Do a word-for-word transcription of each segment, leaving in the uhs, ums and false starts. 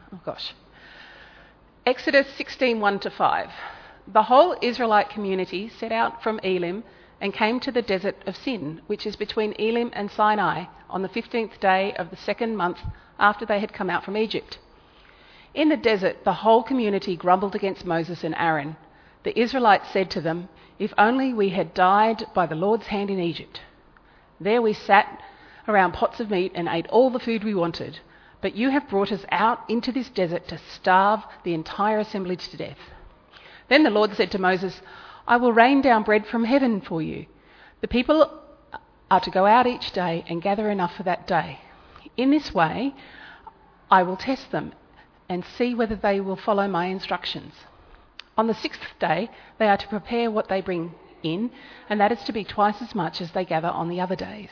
Oh gosh. Exodus sixteen, one to five. The whole Israelite community set out from Elim and came to the desert of Sin, which is between Elim and Sinai, on the fifteenth day of the second month after they had come out from Egypt. In the desert, the whole community grumbled against Moses and Aaron. The Israelites said to them, "If only we had died by the Lord's hand in Egypt. There we sat around pots of meat and ate all the food we wanted. But you have brought us out into this desert to starve the entire assemblage to death." Then the Lord said to Moses, "I will rain down bread from heaven for you. The people are to go out each day and gather enough for that day. In this way, I will test them and see whether they will follow my instructions. On the sixth day, they are to prepare what they bring in, and that is to be twice as much as they gather on the other days."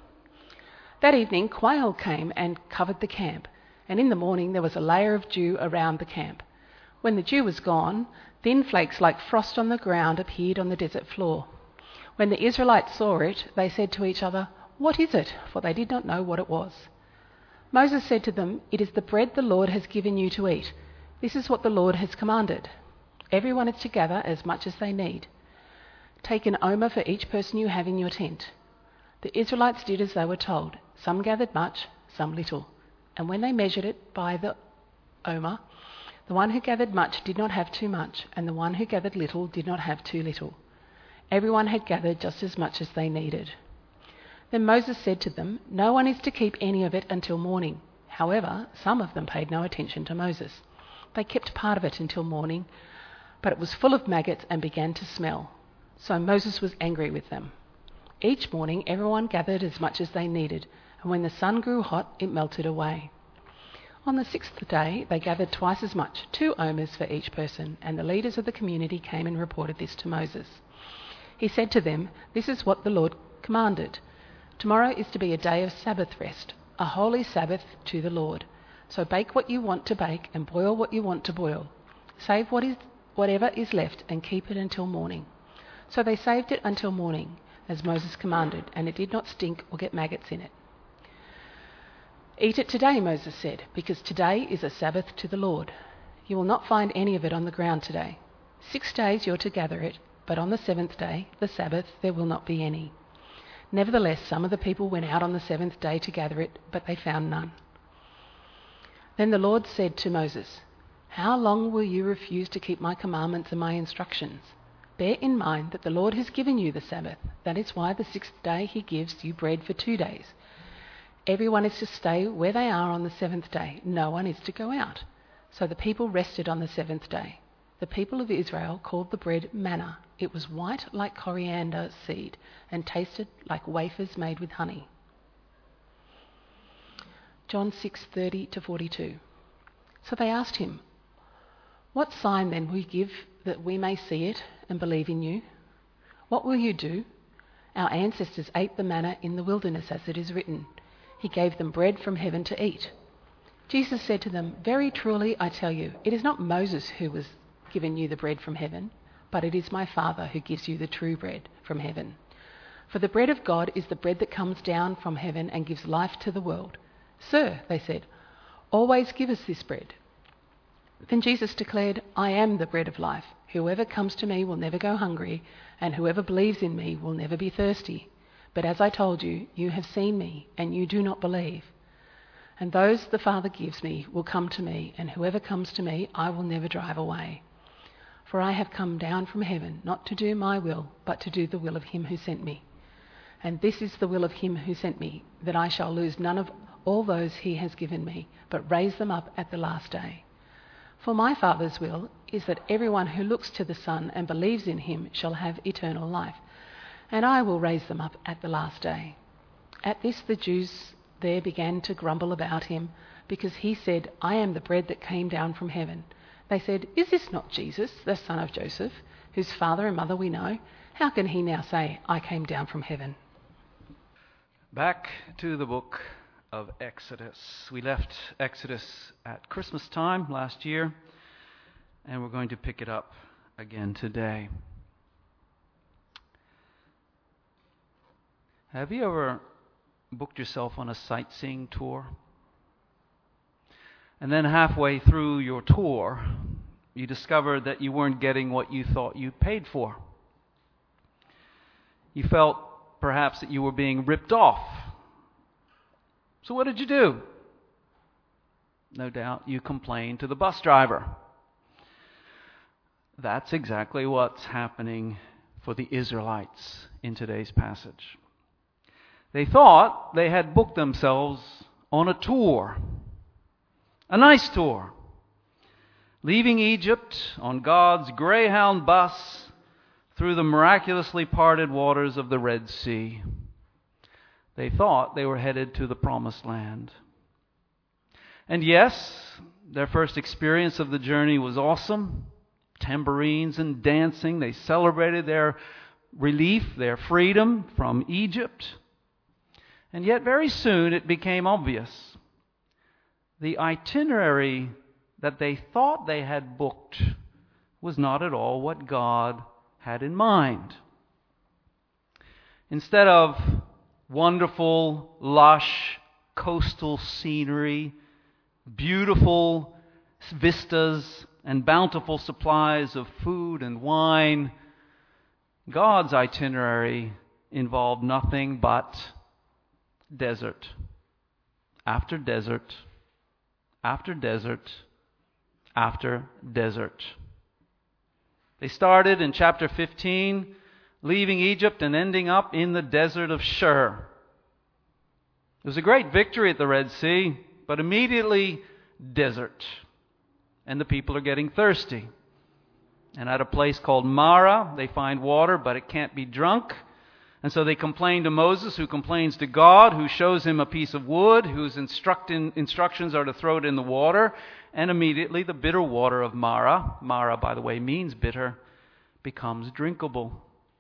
That evening, quail came and covered the camp, and in the morning there was a layer of dew around the camp. When the dew was gone, thin flakes like frost on the ground appeared on the desert floor. When the Israelites saw it, they said to each other, "What is it?" For they did not know what it was. Moses said to them, "It is the bread the Lord has given you to eat. This is what the Lord has commanded. Everyone is to gather as much as they need. Take an omer for each person you have in your tent." The Israelites did as they were told. Some gathered much, some little. And when they measured it by the omer, the one who gathered much did not have too much, and the one who gathered little did not have too little. Everyone had gathered just as much as they needed. Then Moses said to them, "No one is to keep any of it until morning." However, some of them paid no attention to Moses. They kept part of it until morning, but it was full of maggots and began to smell. So Moses was angry with them. Each morning everyone gathered as much as they needed, and when the sun grew hot, it melted away. On the sixth day, they gathered twice as much, two omers for each person, and the leaders of the community came and reported this to Moses. He said to them, "This is what the Lord commanded. Tomorrow is to be a day of Sabbath rest, a holy Sabbath to the Lord. So bake what you want to bake and boil what you want to boil. Save what is, whatever is left and keep it until morning." So they saved it until morning, as Moses commanded, and it did not stink or get maggots in it. "Eat it today," Moses said, "because today is a Sabbath to the Lord. You will not find any of it on the ground today. Six days you're to gather it, but on the seventh day, the Sabbath, there will not be any." Nevertheless, some of the people went out on the seventh day to gather it, but they found none. Then the Lord said to Moses, "How long will you refuse to keep my commandments and my instructions? Bear in mind that the Lord has given you the Sabbath. That is why the sixth day he gives you bread for two days. Everyone is to stay where they are on the seventh day. No one is to go out." So the people rested on the seventh day. The people of Israel called the bread manna. It was white like coriander seed and tasted like wafers made with honey. John six, thirty to forty-two. So they asked him, "What sign then will you give that we may see it and believe in you? What will you do? Our ancestors ate the manna in the wilderness, as it is written, 'He gave them bread from heaven to eat.'" Jesus said to them, "Very truly I tell you, it is not Moses who has given you the bread from heaven, but it is my Father who gives you the true bread from heaven. For the bread of God is the bread that comes down from heaven and gives life to the world." "Sir," they said, "always give us this bread." Then Jesus declared, "I am the bread of life. Whoever comes to me will never go hungry, and whoever believes in me will never be thirsty. But as I told you, you have seen me, and you do not believe. And those the Father gives me will come to me, and whoever comes to me I will never drive away. For I have come down from heaven, not to do my will, but to do the will of him who sent me. And this is the will of him who sent me, that I shall lose none of all those he has given me, but raise them up at the last day. For my Father's will is that everyone who looks to the Son and believes in him shall have eternal life, and I will raise them up at the last day." At this the Jews there began to grumble about him, because he said, "I am the bread that came down from heaven." They said, "Is this not Jesus, the son of Joseph, whose father and mother we know? How can he now say, 'I came down from heaven'?" Back to the book of Exodus. We left Exodus at Christmas time last year, and we're going to pick it up again today. Have you ever booked yourself on a sightseeing tour? And then halfway through your tour, you discovered that you weren't getting what you thought you paid for. You felt perhaps that you were being ripped off. So what did you do? No doubt you complained to the bus driver. That's exactly what's happening for the Israelites in today's passage. They thought they had booked themselves on a tour, a nice tour, leaving Egypt on God's Greyhound bus through the miraculously parted waters of the Red Sea. They thought they were headed to the Promised Land. And yes, their first experience of the journey was awesome. Tambourines and dancing. They celebrated their relief, their freedom from Egypt. And yet very soon it became obvious. The itinerary that they thought they had booked was not at all what God had in mind. Instead of wonderful, lush, coastal scenery, beautiful vistas, and bountiful supplies of food and wine, God's itinerary involved nothing but desert after desert after desert after desert. They started in chapter fifteen, leaving Egypt and ending up in the desert of Shur. It was a great victory at the Red Sea, but immediately desert. And the people are getting thirsty. And at a place called Marah, they find water, but it can't be drunk. And so they complain to Moses, who complains to God, who shows him a piece of wood, whose instruct- instructions are to throw it in the water. And immediately the bitter water of Marah, Marah, by the way, means bitter, becomes drinkable.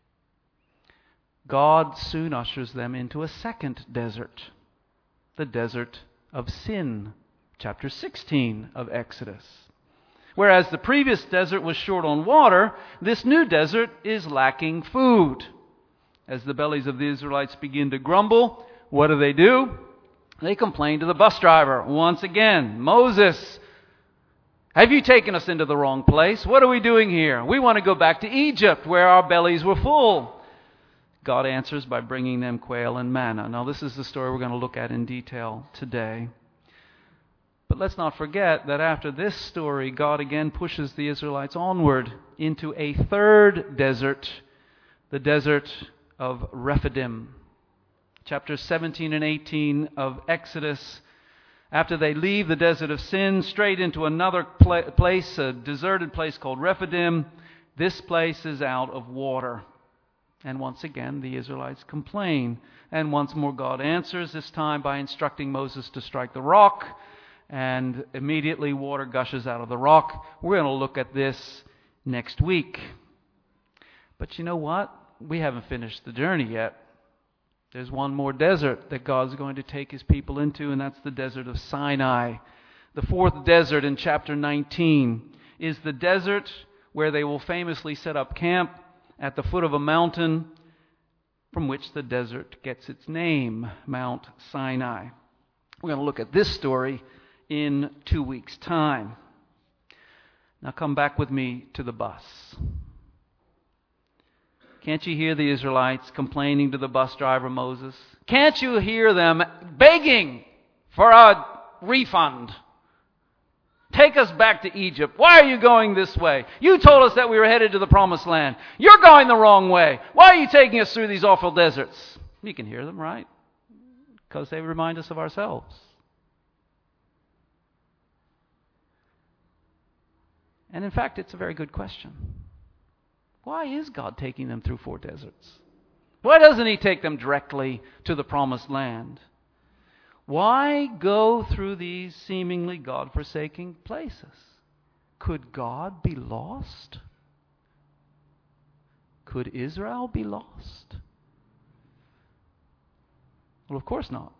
God soon ushers them into a second desert, the desert of Sin, chapter sixteen of Exodus. Whereas the previous desert was short on water, this new desert is lacking food. As the bellies of the Israelites begin to grumble, what do they do? They complain to the bus driver once again. Moses, have you taken us into the wrong place? What are we doing here? We want to go back to Egypt where our bellies were full. God answers by bringing them quail and manna. Now this is the story we're going to look at in detail today. But let's not forget that after this story, God again pushes the Israelites onward into a third desert, the desert of Rephidim. Chapters seventeen and eighteen of Exodus. After they leave the desert of Sin, straight into another pla- place, a deserted place called Rephidim. This place is out of water. And once again, the Israelites complain. And once more, God answers, this time by instructing Moses to strike the rock. And immediately water gushes out of the rock. We're going to look at this next week. But you know what? We haven't finished the journey yet. There's one more desert that God's going to take his people into, and that's the desert of Sinai. The fourth desert in chapter nineteen is the desert where they will famously set up camp at the foot of a mountain from which the desert gets its name, Mount Sinai. We're going to look at this story in two weeks' time. Now come back with me to the bus. Can't you hear the Israelites complaining to the bus driver Moses? Can't you hear them begging for a refund? Take us back to Egypt. Why are you going this way? You told us that we were headed to the Promised Land. You're going the wrong way. Why are you taking us through these awful deserts? You can hear them, right? Because they remind us of ourselves. And in fact, it's a very good question. Why is God taking them through four deserts? Why doesn't he take them directly to the Promised Land? Why go through these seemingly God-forsaking places? Could God be lost? Could Israel be lost? Well, of course not.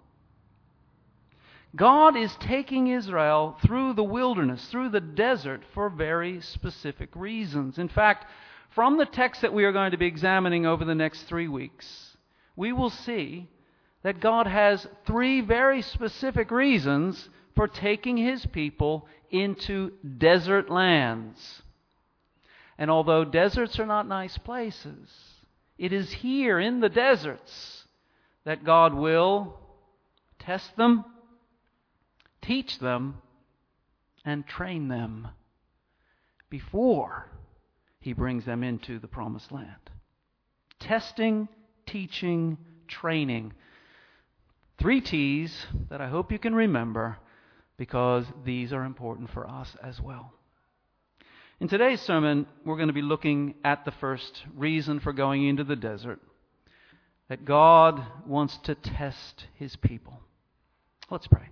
God is taking Israel through the wilderness, through the desert, for very specific reasons. In fact, from the text that we are going to be examining over the next three weeks, we will see that God has three very specific reasons for taking His people into desert lands. And although deserts are not nice places, it is here in the deserts that God will test them, teach them, and train them before He brings them into the promised land. Testing, teaching, training. Three T's that I hope you can remember, because these are important for us as well. In today's sermon, we're going to be looking at the first reason for going into the desert, that God wants to test His people. Let's pray.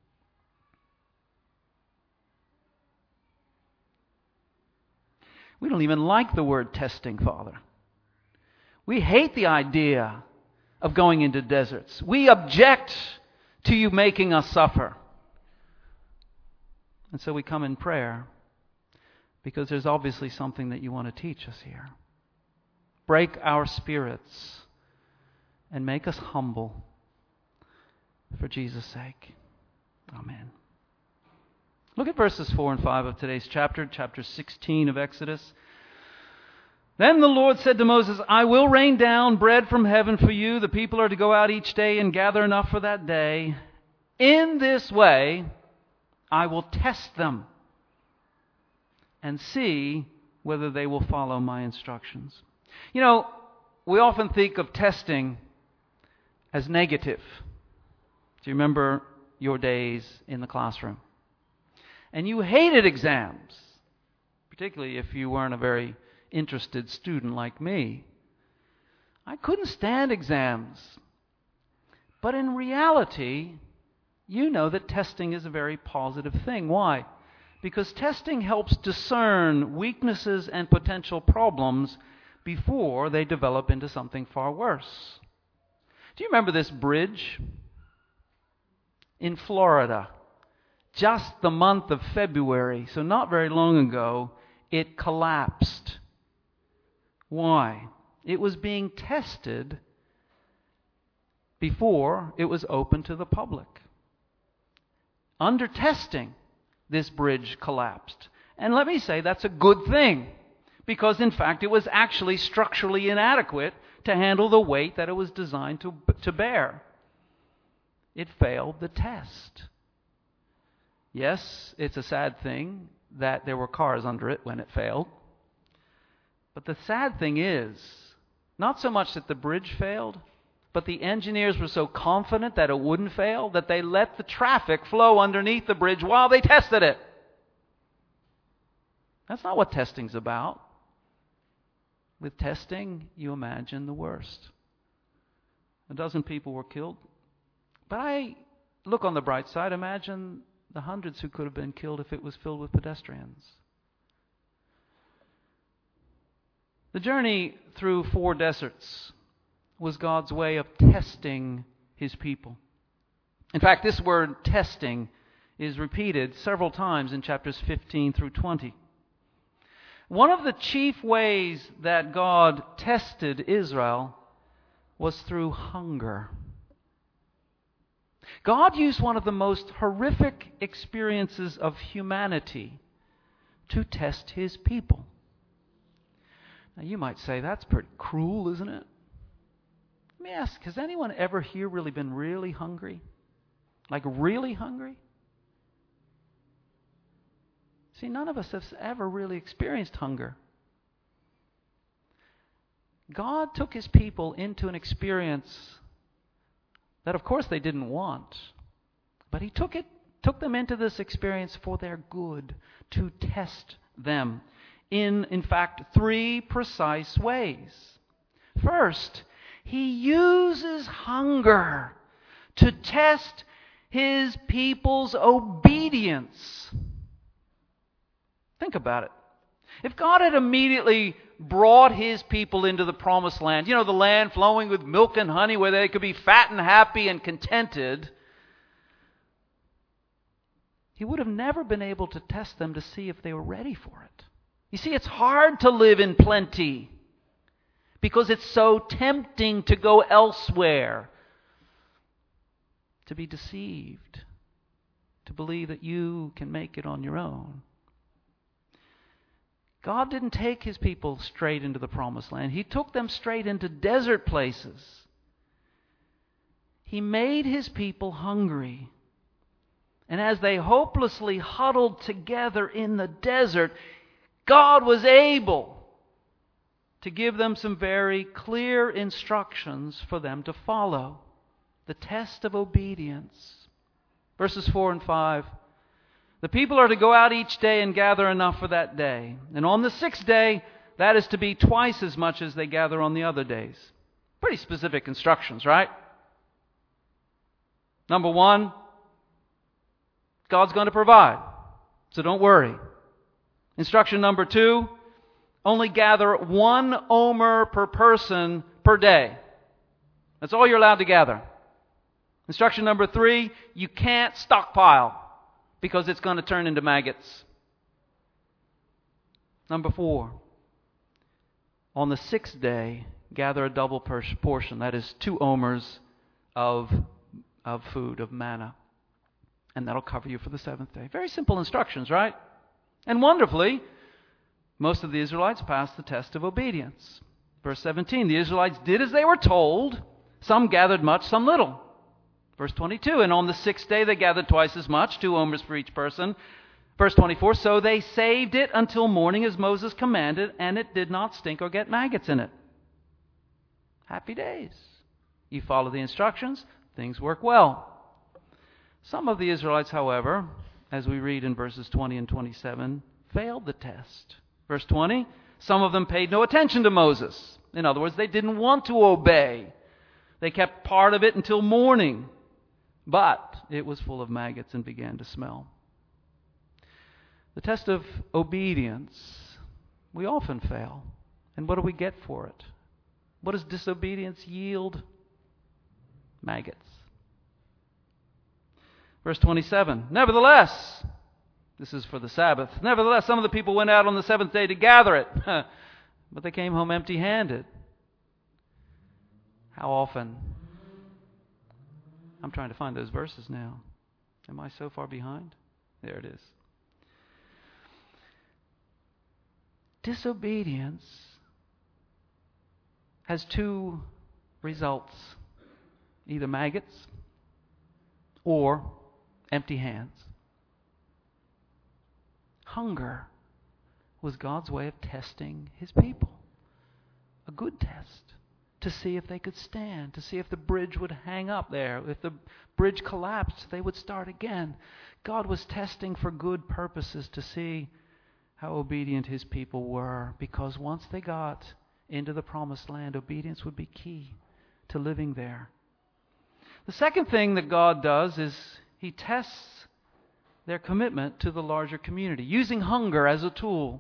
We don't even like the word testing, Father. We hate the idea of going into deserts. We object to you making us suffer. And so we come in prayer, because there's obviously something that you want to teach us here. Break our spirits and make us humble for Jesus' sake. Amen. Look at verses four and five of today's chapter, chapter sixteen of Exodus. Then the Lord said to Moses, I will rain down bread from heaven for you. The people are to go out each day and gather enough for that day. In this way, I will test them and see whether they will follow my instructions. You know, we often think of testing as negative. Do you remember your days in the classroom? And you hated exams, particularly if you weren't a very interested student like me. I couldn't stand exams. But in reality, you know that testing is a very positive thing. Why? Because testing helps discern weaknesses and potential problems before they develop into something far worse. Do you remember this bridge in Florida? Just the month of February, so not very long ago, it collapsed. Why? It was being tested before it was open to the public. Under testing, this bridge collapsed. And let me say that's a good thing, because in fact it was actually structurally inadequate to handle the weight that it was designed to, to bear. It failed the test. Yes, it's a sad thing that there were cars under it when it failed. But the sad thing is, not so much that the bridge failed, but the engineers were so confident that it wouldn't fail that they let the traffic flow underneath the bridge while they tested it. That's not what testing's about. With testing, you imagine the worst. A dozen people were killed. But I look on the bright side, imagine the hundreds who could have been killed if it was filled with pedestrians. The journey through four deserts was God's way of testing His people. In fact, this word testing is repeated several times in chapters fifteen through twenty. One of the chief ways that God tested Israel was through hunger. God used one of the most horrific experiences of humanity to test His people. Now you might say, that's pretty cruel, isn't it? Let me ask, has anyone ever here really been really hungry? Like really hungry? See, none of us have ever really experienced hunger. God took His people into an experience that, of course, they didn't want. But He took it, took them into this experience for their good, to test them in, in fact, three precise ways. First, He uses hunger to test His people's obedience. Think about it. If God had immediately brought His people into the promised land, you know, the land flowing with milk and honey where they could be fat and happy and contented, He would have never been able to test them to see if they were ready for it. You see, it's hard to live in plenty because it's so tempting to go elsewhere, to be deceived. to believe that you can make it on your own. God didn't take His people straight into the promised land. He took them straight into desert places. He made His people hungry. And as they hopelessly huddled together in the desert, God was able to give them some very clear instructions for them to follow. The test of obedience. Verses four and five. The people are to go out each day and gather enough for that day. And on the sixth day, that is to be twice as much as they gather on the other days. Pretty specific instructions, right? Number one, God's going to provide, so don't worry. Instruction number two, only gather one omer per person per day. That's all you're allowed to gather. Instruction number three, you can't stockpile because it's going to turn into maggots. Number four, on the sixth day, gather a double portion, that is two omers of, of food, of manna. And that'll cover you for the seventh day. Very simple instructions, right? And wonderfully, most of the Israelites passed the test of obedience. Verse seventeen, the Israelites did as they were told. Some gathered much, some little. Verse twenty-two, and on the sixth day they gathered twice as much, two omers for each person. Verse twenty-four, so they saved it until morning as Moses commanded, and it did not stink or get maggots in it. Happy days. You follow the instructions, things work well. Some of the Israelites, however, as we read in verses twenty and twenty-seven, failed the test. Verse twenty, some of them paid no attention to Moses. In other words, they didn't want to obey. They kept part of it until morning. But it was full of maggots and began to smell. The test of obedience, we often fail. And what do we get for it? What does disobedience yield? Maggots. Verse twenty-seven, nevertheless, this is for the Sabbath, nevertheless, some of the people went out on the seventh day to gather it, but they came home empty-handed. How often? I'm trying to find those verses now. Am I so far behind? There it is. Disobedience has two results, either maggots or empty hands. Hunger was God's way of testing His people. A good test to see if they could stand, to see if the bridge would hang up there. If the bridge collapsed, they would start again. God was testing for good purposes to see how obedient His people were, because once they got into the promised land, obedience would be key to living there. The second thing that God does is He tests their commitment to the larger community, using hunger as a tool.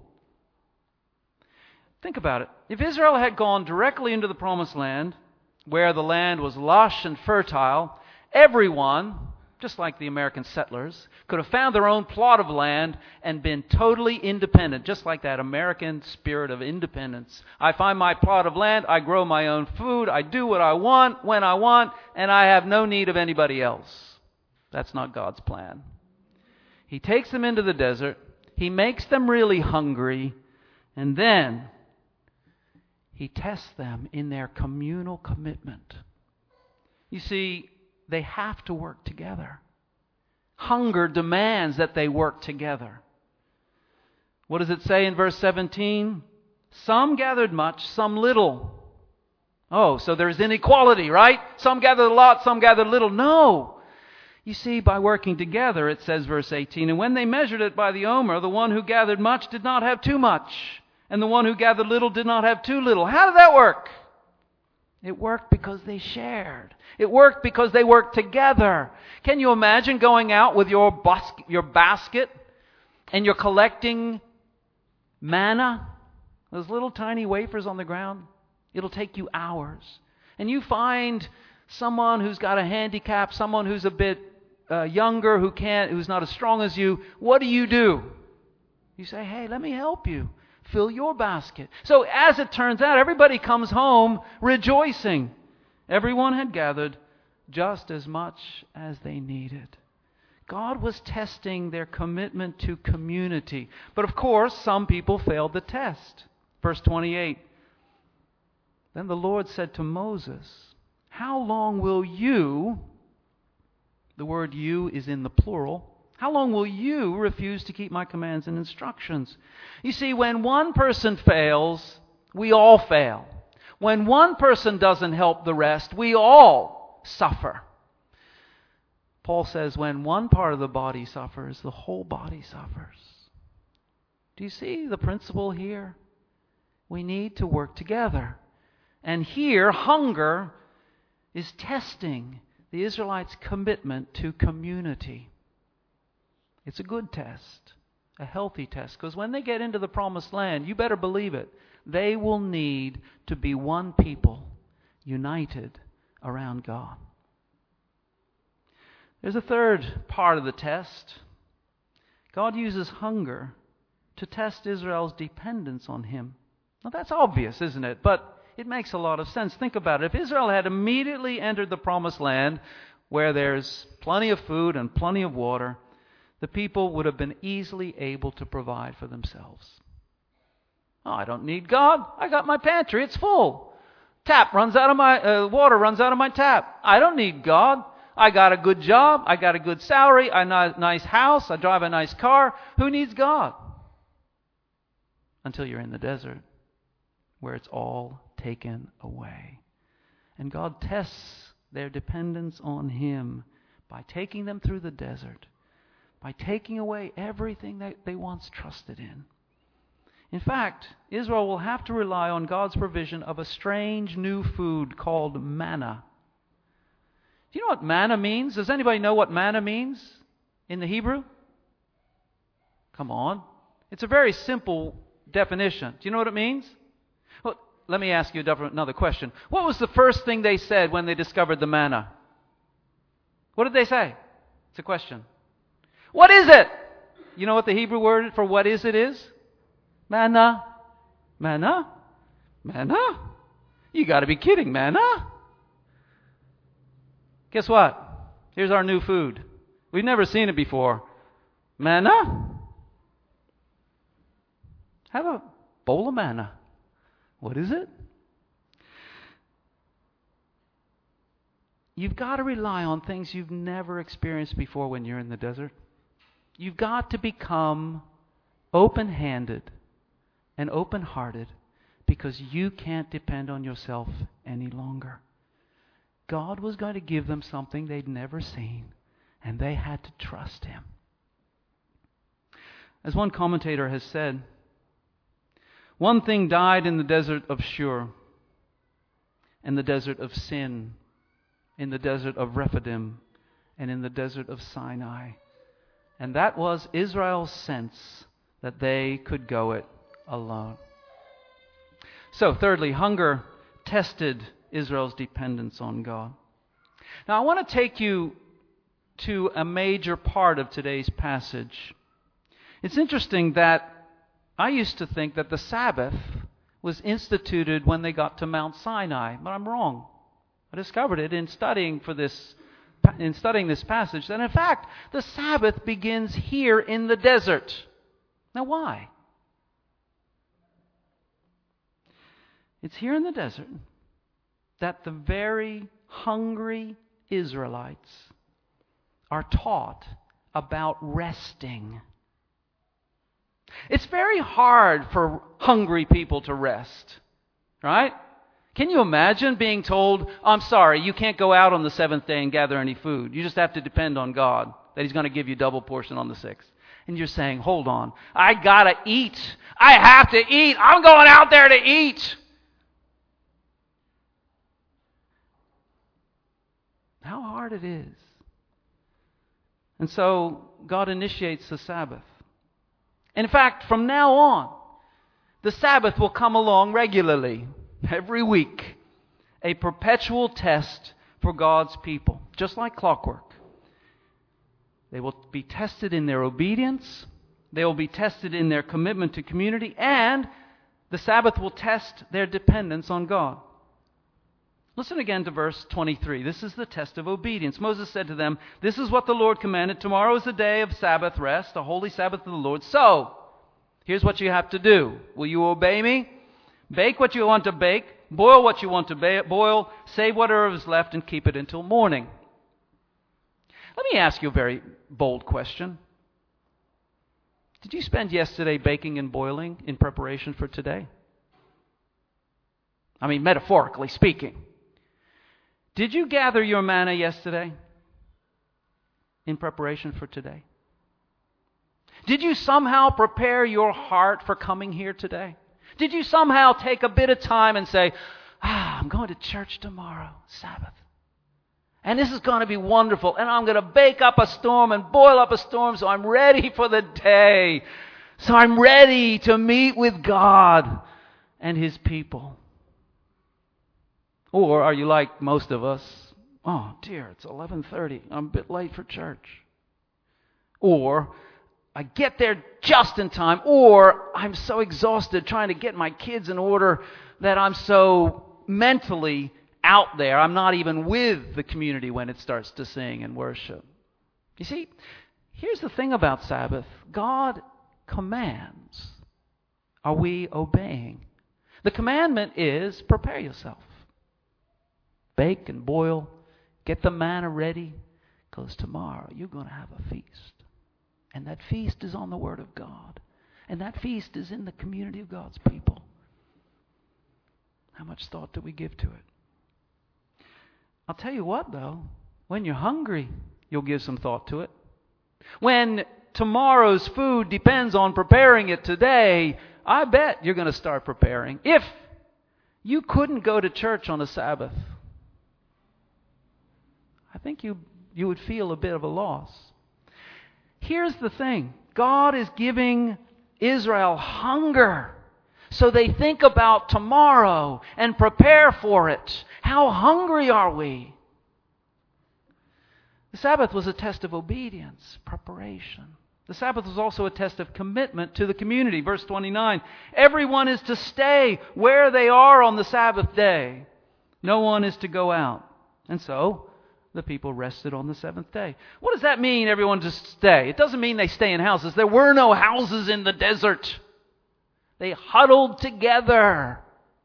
Think about it. If Israel had gone directly into the promised land, where the land was lush and fertile, everyone, just like the American settlers, could have found their own plot of land and been totally independent, just like that American spirit of independence. I find my plot of land, I grow my own food, I do what I want, when I want, and I have no need of anybody else. That's not God's plan. He takes them into the desert, He makes them really hungry, and then He tests them in their communal commitment. You see, they have to work together. Hunger demands that they work together. What does it say in verse seventeen? Some gathered much, some little. Oh, so there's inequality, right? Some gathered a lot, some gathered little. No. You see, by working together, it says, verse eighteen, and when they measured it by the omer, the one who gathered much did not have too much, and the one who gathered little did not have too little. How did that work? It worked because they shared. It worked because they worked together. Can you imagine going out with your bas- your basket and you're collecting manna, those little tiny wafers on the ground? It'll take you hours. And you find someone who's got a handicap, someone who's a bit uh, younger, who can't, who's not as strong as you. What do you do? You say, hey, let me help you. Fill your basket. So as it turns out, everybody comes home rejoicing. Everyone had gathered just as much as they needed. God was testing their commitment to community. But of course, some people failed the test. Verse twenty-eight. Then the Lord said to Moses, how long will you, the word you is in the plural, how long will you refuse to keep my commands and instructions? You see, when one person fails, we all fail. When one person doesn't help the rest, we all suffer. Paul says when one part of the body suffers, the whole body suffers. Do you see the principle here? We need to work together. And here, hunger is testing the Israelites' commitment to community. It's a good test, a healthy test, because when they get into the promised land, you better believe it, they will need to be one people, united around God. There's a third part of the test. God uses hunger to test Israel's dependence on Him. Now that's obvious, isn't it? But it makes a lot of sense. Think about it. If Israel had immediately entered the promised land where there's plenty of food and plenty of water, the people would have been easily able to provide for themselves. Oh, I don't need God. I got my pantry. It's full. Tap runs out of my, uh, water runs out of my tap. I don't need God. I got a good job. I got a good salary. I got a nice house. I drive a nice car. Who needs God? Until you're in the desert where it's all taken away. And God tests their dependence on Him by taking them through the desert, by taking away everything that they once trusted in. In fact, Israel will have to rely on God's provision of a strange new food called manna. Do you know what manna means? Does anybody know what manna means in the Hebrew? Come on. It's a very simple definition. Do you know what it means? Well, let me ask you another question. What was the first thing they said when they discovered the manna? What did they say? It's a question. What is it? You know what the Hebrew word for what is it is? Manna. Manna? Manna? You got to be kidding, manna? Guess what? Here's our new food. We've never seen it before. Manna? Have a bowl of manna. What is it? You've got to rely on things you've never experienced before when you're in the desert. You've got to become open-handed and open-hearted because you can't depend on yourself any longer. God was going to give them something they'd never seen, and they had to trust Him. As one commentator has said, one thing died in the desert of Shur, in the desert of Sin, in the desert of Rephidim, and in the desert of Sinai. And that was Israel's sense that they could go it alone. So, thirdly, hunger tested Israel's dependence on God. Now, I want to take you to a major part of today's passage. It's interesting that I used to think that the Sabbath was instituted when they got to Mount Sinai, but I'm wrong. I discovered it in studying for this in studying this passage that in fact the Sabbath begins here in the desert. Now why? It's here in the desert that the very hungry Israelites are taught about resting. It's very hard for hungry people to rest, right? Can you imagine being told, I'm sorry, you can't go out on the seventh day and gather any food. You just have to depend on God, that He's going to give you double portion on the sixth. And you're saying, hold on, I got to eat. I have to eat. I'm going out there to eat. How hard it is. And so God initiates the Sabbath. In fact, from now on, the Sabbath will come along regularly, every week, a perpetual test for God's people, just like clockwork. They will be tested in their obedience, they will be tested in their commitment to community, and the Sabbath will test their dependence on God. Listen again to verse twenty-three. This is the test of obedience. Moses said to them, "This is what the Lord commanded. Tomorrow is the day of Sabbath rest, a holy Sabbath of the Lord. So, here's what you have to do. Will you obey me? Bake what you want to bake. Boil what you want to ba- boil. Save whatever is left and keep it until morning." Let me ask you a very bold question. Did you spend yesterday baking and boiling in preparation for today? I mean, metaphorically speaking. Did you gather your manna yesterday in preparation for today? Did you somehow prepare your heart for coming here today? Did you somehow take a bit of time and say, ah, I'm going to church tomorrow, Sabbath. And this is going to be wonderful. And I'm going to bake up a storm and boil up a storm so I'm ready for the day. So I'm ready to meet with God and His people. Or are you like most of us? Oh dear, it's eleven thirty. I'm a bit late for church. Or I get there just in time. Or I'm so exhausted trying to get my kids in order that I'm so mentally out there. I'm not even with the community when it starts to sing and worship. You see, here's the thing about Sabbath. God commands. Are we obeying? The commandment is prepare yourself. Bake and boil. Get the manna ready. Because tomorrow you're going to have a feast. And that feast is on the Word of God. And that feast is in the community of God's people. How much thought do we give to it? I'll tell you what, though. When you're hungry, you'll give some thought to it. When tomorrow's food depends on preparing it today, I bet you're going to start preparing. If you couldn't go to church on a Sabbath, I think you you would feel a bit of a loss. Here's the thing. God is giving Israel hunger. So they think about tomorrow and prepare for it. How hungry are we? The Sabbath was a test of obedience, preparation. The Sabbath was also a test of commitment to the community. Verse twenty-nine, everyone is to stay where they are on the Sabbath day. No one is to go out. And so the people rested on the seventh day. What does that mean, everyone to stay? It doesn't mean they stay in houses. There were no houses in the desert. They huddled together.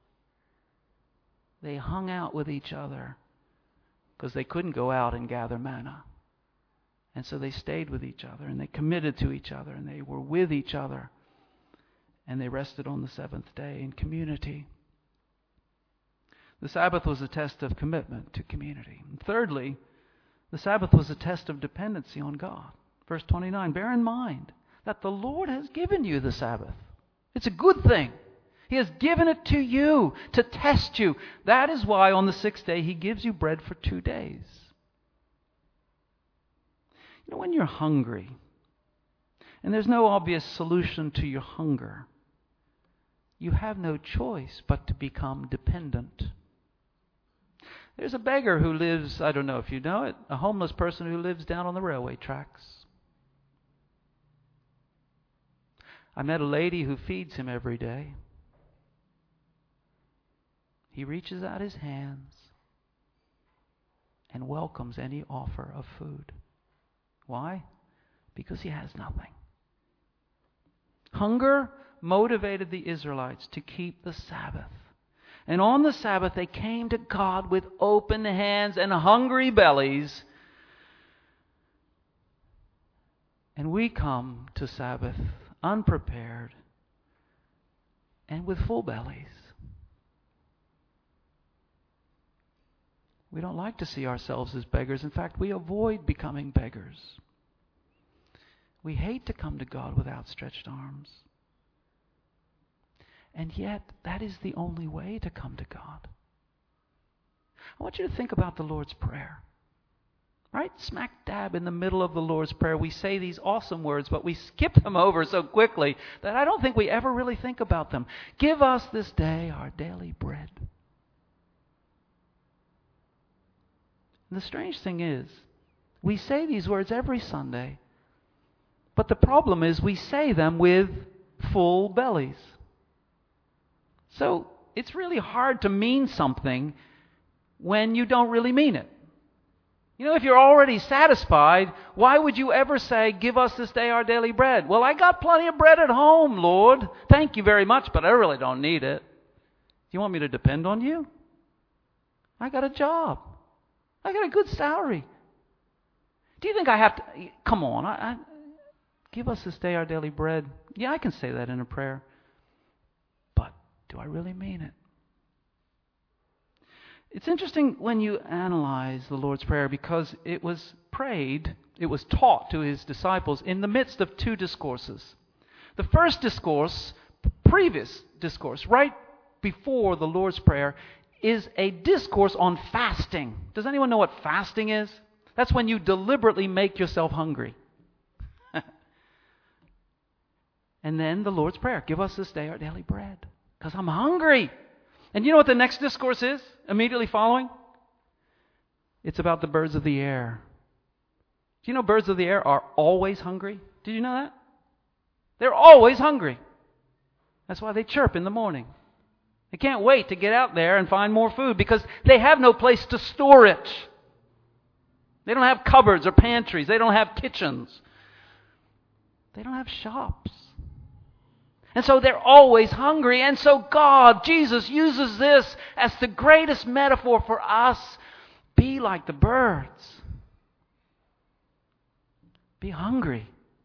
They hung out with each other because they couldn't go out and gather manna. And so they stayed with each other and they committed to each other and they were with each other. And they rested on the seventh day in community. The Sabbath was a test of commitment to community. And thirdly, the Sabbath was a test of dependency on God. Verse twenty-nine, bear in mind that the Lord has given you the Sabbath. It's a good thing. He has given it to you to test you. That is why on the sixth day He gives you bread for two days. You know, when you're hungry and there's no obvious solution to your hunger, you have no choice but to become dependent. There's a beggar who lives, I don't know if you know it, a homeless person who lives down on the railway tracks. I met a lady who feeds him every day. He reaches out his hands and welcomes any offer of food. Why? Because he has nothing. Hunger motivated the Israelites to keep the Sabbath. And on the Sabbath they came to God with open hands and hungry bellies. And we come to Sabbath unprepared and with full bellies. We don't like to see ourselves as beggars. In fact, we avoid becoming beggars. We hate to come to God with outstretched arms. And yet, that is the only way to come to God. I want you to think about the Lord's Prayer. Right? Smack dab in the middle of the Lord's Prayer, we say these awesome words, but we skip them over so quickly that I don't think we ever really think about them. Give us this day our daily bread. And the strange thing is, we say these words every Sunday, but the problem is we say them with full bellies. So it's really hard to mean something when you don't really mean it. You know, if you're already satisfied, why would you ever say, give us this day our daily bread? Well, I got plenty of bread at home, Lord. Thank you very much, but I really don't need it. Do you want me to depend on you? I got a job. I got a good salary. Do you think I have to... Come on, I, I, give us this day our daily bread. Yeah, I can say that in a prayer. But do I really mean it? It's interesting when you analyze the Lord's Prayer because it was prayed, it was taught to his disciples in the midst of two discourses. The first discourse, previous discourse, right before the Lord's Prayer, is a discourse on fasting. Does anyone know what fasting is? That's when you deliberately make yourself hungry. And then the Lord's Prayer, give us this day our daily bread, because I'm hungry. And you know what the next discourse is immediately following? It's about the birds of the air. Do you know birds of the air are always hungry? Did you know that? They're always hungry. That's why they chirp in the morning. They can't wait to get out there and find more food because they have no place to store it. They don't have cupboards or pantries. They don't have kitchens. They don't have shops. And so they're always hungry. And so God, Jesus, uses this as the greatest metaphor for us. Be like the birds. Be hungry.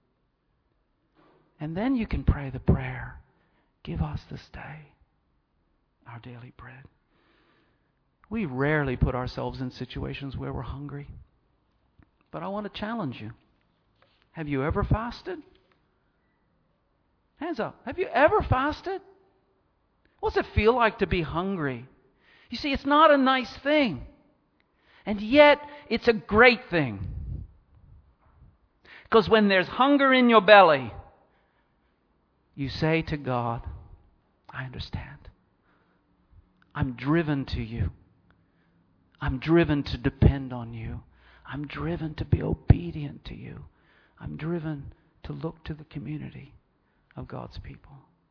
And then you can pray the prayer, give us this day our daily bread. We rarely put ourselves in situations where we're hungry. But I want to challenge you. Have you ever fasted? Hands up. Have you ever fasted? What's it feel like to be hungry? You see, it's not a nice thing. And yet, it's a great thing. Because when there's hunger in your belly, you say to God, I understand. I'm driven to you. I'm driven to depend on you. I'm driven to be obedient to you. I'm driven to look to the community of God's people.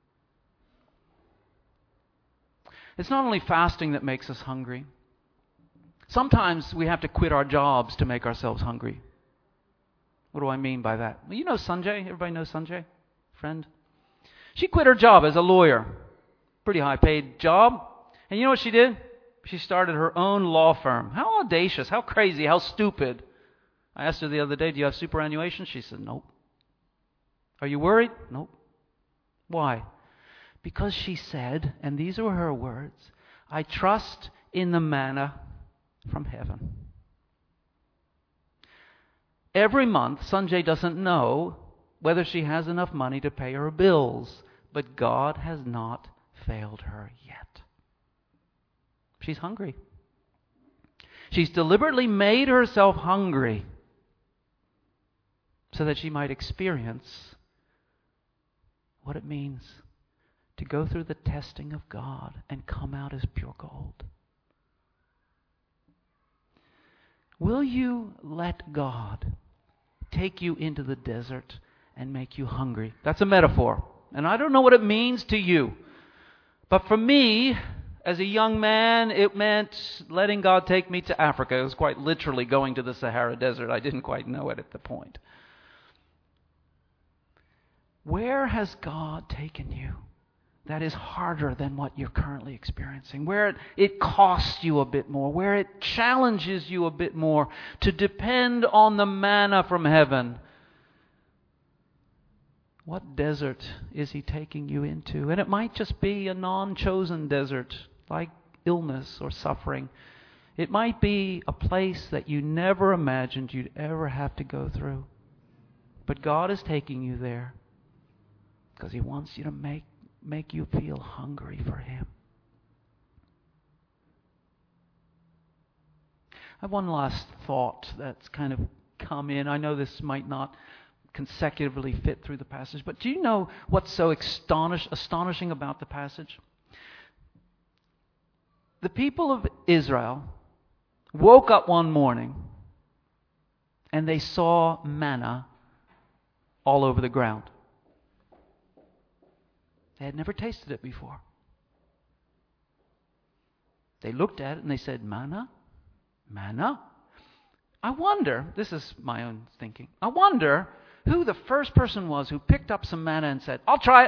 It's not only fasting that makes us hungry. Sometimes we have to quit our jobs to make ourselves hungry. What do I mean by that? Well, you know Sanjay? Everybody knows Sanjay? Friend? She quit her job as a lawyer. Pretty high paid job. And you know what she did? She started her own law firm. How audacious, how crazy, how stupid. I asked her the other day, do you have superannuation? She said, nope. Are you worried? Nope. Why? Because she said, and these were her words, I trust in the manna from heaven. Every month, Sanjay doesn't know whether she has enough money to pay her bills, but God has not failed her yet. She's hungry. She's deliberately made herself hungry so that she might experience what it means to go through the testing of God and come out as pure gold. Will you let God take you into the desert and make you hungry? That's a metaphor. And I don't know what it means to you. But for me, as a young man, it meant letting God take me to Africa. It was quite literally going to the Sahara Desert. I didn't quite know it at the point. Where has God taken you that is harder than what you're currently experiencing? Where it, it costs you a bit more? Where it challenges you a bit more to depend on the manna from heaven? What desert is He taking you into? And it might just be a non-chosen desert, like illness or suffering. It might be a place that you never imagined you'd ever have to go through. But God is taking you there because He wants you to make, make you feel hungry for Him. I have one last thought that's kind of come in. I know this might not consecutively fit through the passage, but do you know what's so astonish, astonishing about the passage? The people of Israel woke up one morning and they saw manna all over the ground. They had never tasted it before. They looked at it and they said, manna? Manna? I wonder, this is my own thinking, I wonder who the first person was who picked up some manna and said, I'll try it.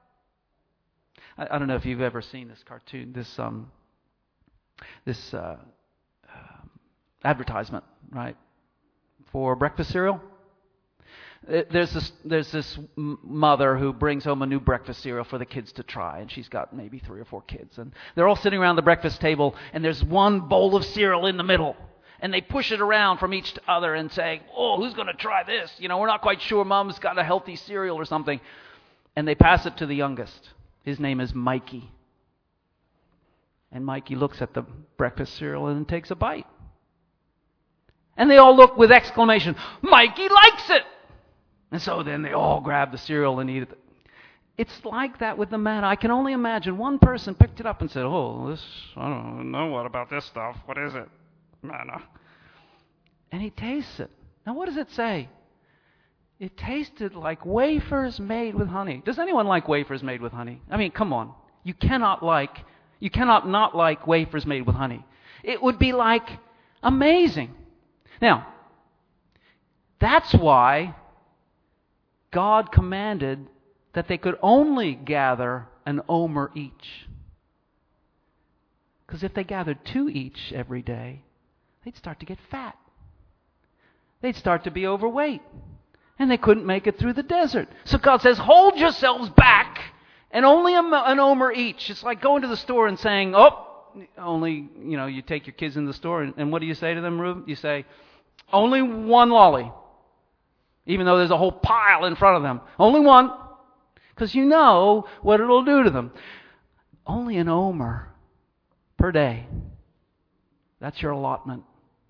I, I don't know if you've ever seen this cartoon, this um, this uh, uh, advertisement, right, for breakfast cereal. There's this there's this mother who brings home a new breakfast cereal for the kids to try, and she's got maybe three or four kids, and they're all sitting around the breakfast table, and there's one bowl of cereal in the middle, and they push it around from each to other and say, oh, who's going to try this? You know, we're not quite sure Mom's got a healthy cereal or something, and they pass it to the youngest. His name is Mikey, and Mikey looks at the breakfast cereal and takes a bite, and they all look with exclamation, Mikey likes it! And so then they all grab the cereal and eat it. It's like that with the manna. I can only imagine one person picked it up and said, oh, this, I don't know what about this stuff. What is it? Manna. And he tastes it. Now what does it say? It tasted like wafers made with honey. Does anyone like wafers made with honey? I mean, come on. You cannot like, you cannot not like wafers made with honey. It would be like amazing. Now, that's why God commanded that they could only gather an omer each. Because if they gathered two each every day, they'd start to get fat. They'd start to be overweight. And they couldn't make it through the desert. So God says, hold yourselves back and only an omer each. It's like going to the store and saying, oh, only, you know, you take your kids in the store and, and what do you say to them, Reuben? You say, only one lolly. Even though there's a whole pile in front of them. Only one. Because you know what it'll do to them. Only an omer per day. That's your allotment.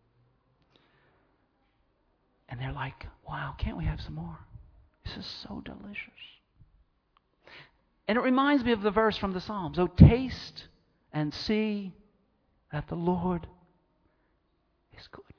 And they're like, wow, can't we have some more? This is so delicious. And it reminds me of the verse from the Psalms. Oh, taste and see that the Lord is good.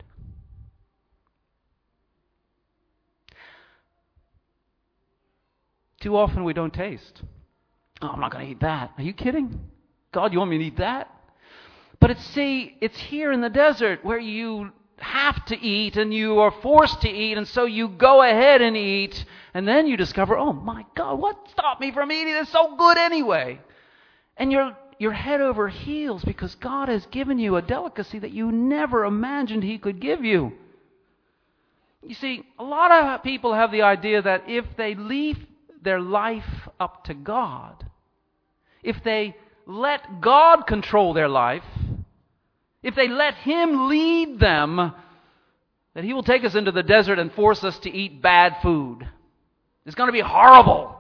Too often we don't taste. Oh, I'm not going to eat that. Are you kidding? God, you want me to eat that? But it's, see, it's here in the desert where you have to eat and you are forced to eat, and so you go ahead and eat, and then you discover, oh my God, what stopped me from eating? It's so good anyway. And you're, you're head over heels because God has given you a delicacy that you never imagined He could give you. You see, a lot of people have the idea that if they leave their life up to God, if they let God control their life, if they let Him lead them, that He will take us into the desert and force us to eat bad food. It's going to be horrible.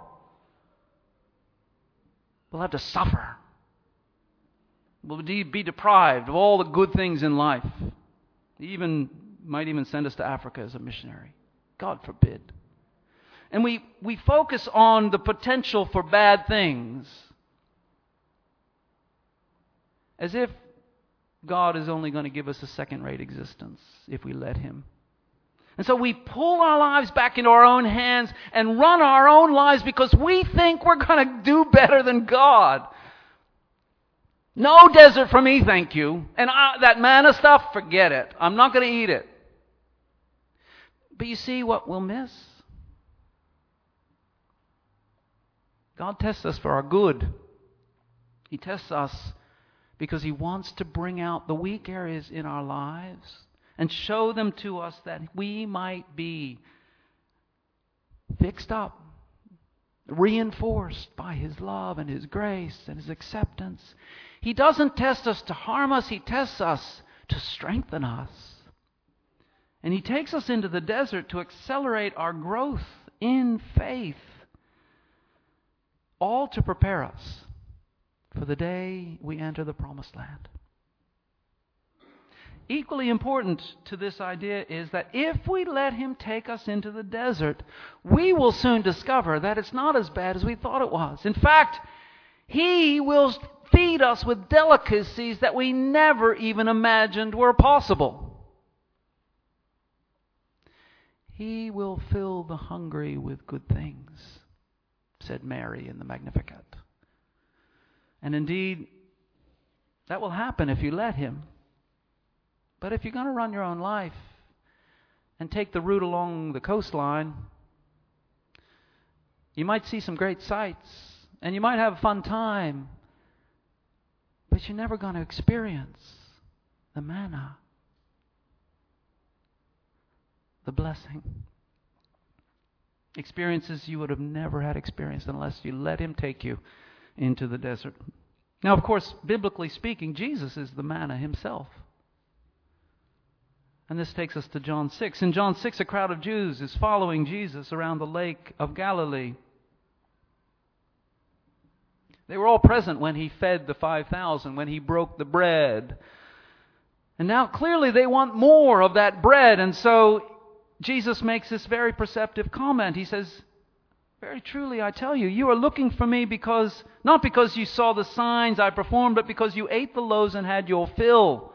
We'll have to suffer. We'll be deprived of all the good things in life. He even might even send us to Africa as a missionary. God forbid. And we, we focus on the potential for bad things as if God is only going to give us a second-rate existence if we let Him. And so we pull our lives back into our own hands and run our own lives because we think we're going to do better than God. No desert for me, thank you. And I, that manna stuff, forget it. I'm not going to eat it. But you see what we'll miss? God tests us for our good. He tests us because He wants to bring out the weak areas in our lives and show them to us that we might be fixed up, reinforced by His love and His grace and His acceptance. He doesn't test us to harm us. He tests us to strengthen us. And He takes us into the desert to accelerate our growth in faith. All to prepare us for the day we enter the promised land. Equally important to this idea is that if we let Him take us into the desert, we will soon discover that it's not as bad as we thought it was. In fact, He will feed us with delicacies that we never even imagined were possible. He will fill the hungry with good things, said Mary in the Magnificat. And indeed, That will happen if you let Him. But if you're going to run your own life and take the route along the coastline, you might see some great sights and you might have a fun time, but you're never going to experience the manna, the blessing. Experiences you would have never had experienced unless you let Him take you into the desert. Now, of course, biblically speaking, Jesus is the manna Himself. And this takes us to John six. In John six, a crowd of Jews is following Jesus around the lake of Galilee. They were all present when He fed the five thousand, when He broke the bread. And now clearly they want more of that bread. And so Jesus makes this very perceptive comment. He says, very truly I tell you, you are looking for me because, not because you saw the signs I performed, but because you ate the loaves and had your fill.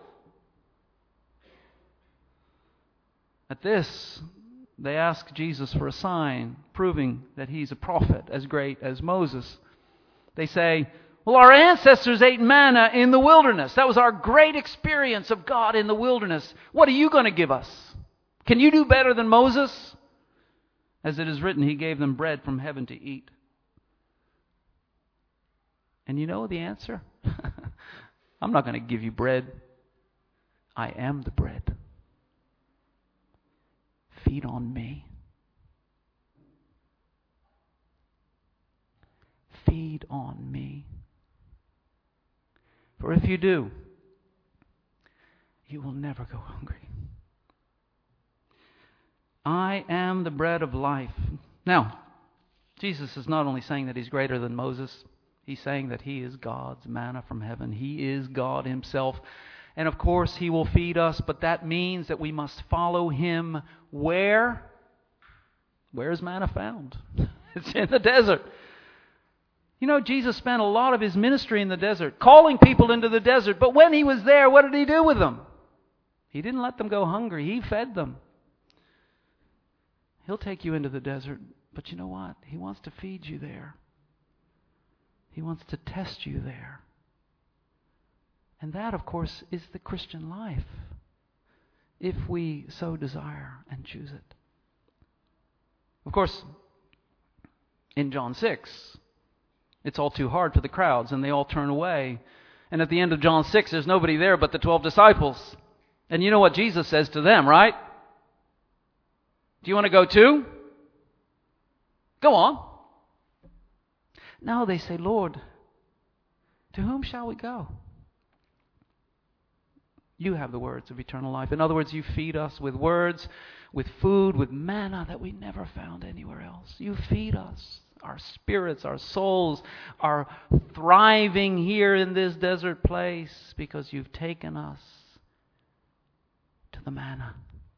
At this, they ask Jesus for a sign, proving that He's a prophet as great as Moses. They say, well, our ancestors ate manna in the wilderness. That was our great experience of God in the wilderness. What are you going to give us? Can you do better than Moses? As it is written, He gave them bread from heaven to eat. And you know the answer? I'm not going to give you bread. I am the bread. Feed on me. Feed on me. For if you do, you will never go hungry. I am the bread of life. Now, Jesus is not only saying that He's greater than Moses, He's saying that He is God's manna from heaven. He is God Himself. And of course, He will feed us, but that means that we must follow Him where? Where is manna found? It's in the desert. You know, Jesus spent a lot of His ministry in the desert, calling people into the desert. But when He was there, what did He do with them? He didn't let them go hungry. He fed them. He'll take you into the desert, but you know what? He wants to feed you there. He wants to test you there. And that, of course, is the Christian life, if we so desire and choose it. Of course, in John six, it's all too hard for the crowds, and they all turn away. And at the end of John six, there's nobody there but the twelve disciples. And you know what Jesus says to them, right? Do you want to go too? Go on. No, they say, Lord, to whom shall we go? You have the words of eternal life. In other words, you feed us with words, with food, with manna that we never found anywhere else. You feed us. Our spirits, our souls are thriving here in this desert place because you've taken us to the manna.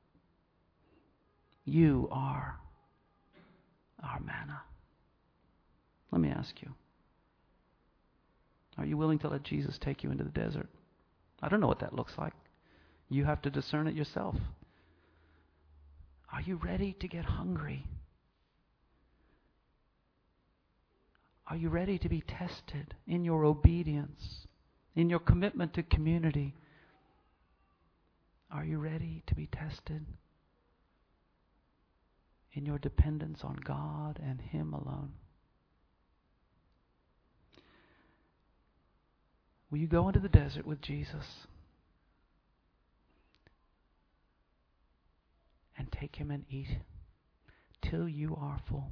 You are our manna. Let me ask you, are you willing to let Jesus take you into the desert? I don't know what that looks like. You have to discern it yourself. Are you ready to get hungry? Are you ready to be tested in your obedience, in your commitment to community? Are you ready to be tested in your dependence on God and Him alone? Will you go into the desert with Jesus and take Him and eat till you are full?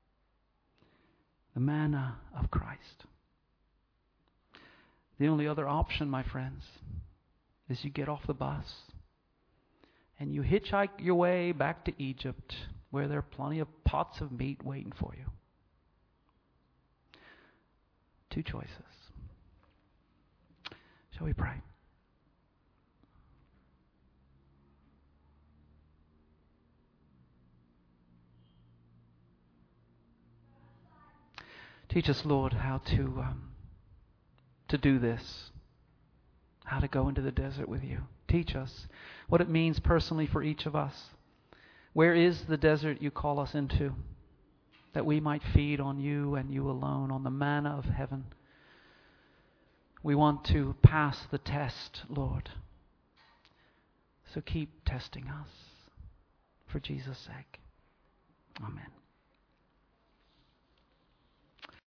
The manna of Christ. The only other option, my friends, is you get off the bus and you hitchhike your way back to Egypt, where there are plenty of pots of meat waiting for you. Two choices. Shall we pray? Teach us, Lord, how to um, to do this, how to go into the desert with you. Teach us what it means personally for each of us. Where is the desert you call us into, that we might feed on you and you alone, on the manna of heaven? We want to pass the test, Lord. So keep testing us for Jesus' sake. Amen.